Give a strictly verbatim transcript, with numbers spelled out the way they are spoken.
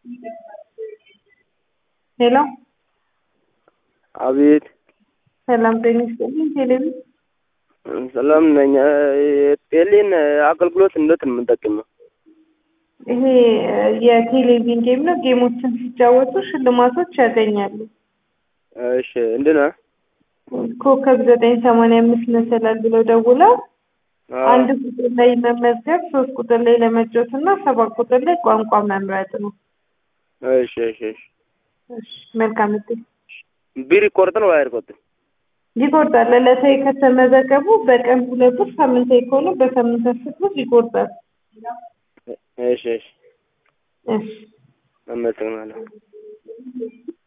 ሄሎ አቤት። ሰላም ጤና ይስጥልኝ። ቴሌቪ ሰላም ነኝ። ቴሌን አገልግሎት እንዴት ነው የምንጠቀመው? ይሄ የቴሌቪዥን ጌም ነው። ጌሞችን ሲጫወቱ ሽልማቶች ያገኛሉ። እሺ እንዴና ኮከብ ዘጠኝ ሰማንያ አምስት መሰላል ብለው ደውለው አንድ ቁጥር ላይ መመዝገብ፣ ሶስት ቁጥር ላይ ለመጫወት እና ሰባት ቁጥር ላይ ቋንቋ መምረጥ ነው። እሺ እሺ እሺ እሺ መልካም እድል። ቢሪ ቆርጥ ነው አይቆርጥ? ይቆርጣል። ለለታይ ከተመዘገቡ በቀን ሁለት ብር፣ ሳምንታዊ ከሆኑ በሳምንት አስር ብር ይቆርጣል። እሺ እሺ እሺ አመሰግናለሁ።